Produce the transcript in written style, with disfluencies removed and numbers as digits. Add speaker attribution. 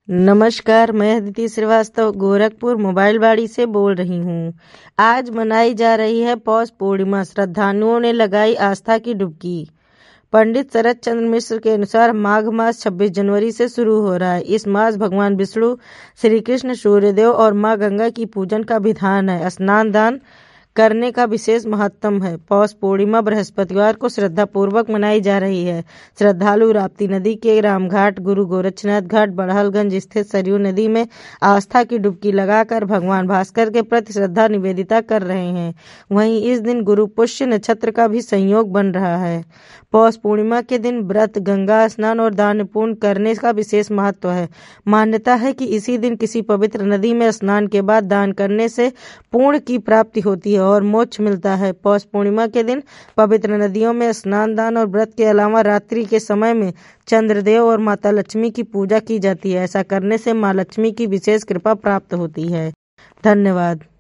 Speaker 1: नमस्कार, मैं अदिति श्रीवास्तव गोरखपुर मोबाइलबाड़ी से बोल रही हूँ। आज मनाई जा रही है पौष पूर्णिमा। श्रद्धालुओं ने लगाई आस्था की डुबकी। पंडित शरद चंद्र मिश्र के अनुसार माघ मास 26 जनवरी से शुरू हो रहा है। इस मास भगवान विष्णु, श्री कृष्ण, सूर्यदेव और माँ गंगा की पूजन का विधान है। स्नान दान करने का विशेष महत्व है। पौष पूर्णिमा बृहस्पतिवार को श्रद्धा पूर्वक मनाई जा रही है। श्रद्धालु राप्ती नदी के रामघाट, गुरु गोरक्षनाथ घाट, बड़हलगंज स्थित सरयू नदी में आस्था की डुबकी लगाकर भगवान भास्कर के प्रति श्रद्धा निवेदिता कर रहे हैं। वहीं इस दिन गुरु पुष्य नक्षत्र का भी संयोग बन रहा है। पौष पूर्णिमा के दिन व्रत, गंगा स्नान और दान पुण्य करने का विशेष महत्व है। मान्यता है कि इसी दिन किसी पवित्र नदी में स्नान के बाद दान करने से पुण्य की प्राप्ति होती है और मोक्ष मिलता है। पौष पूर्णिमा के दिन पवित्र नदियों में स्नान, दान और व्रत के अलावा रात्रि के समय में चंद्रदेव और माता लक्ष्मी की पूजा की जाती है। ऐसा करने से माँ लक्ष्मी की विशेष कृपा प्राप्त होती है। धन्यवाद।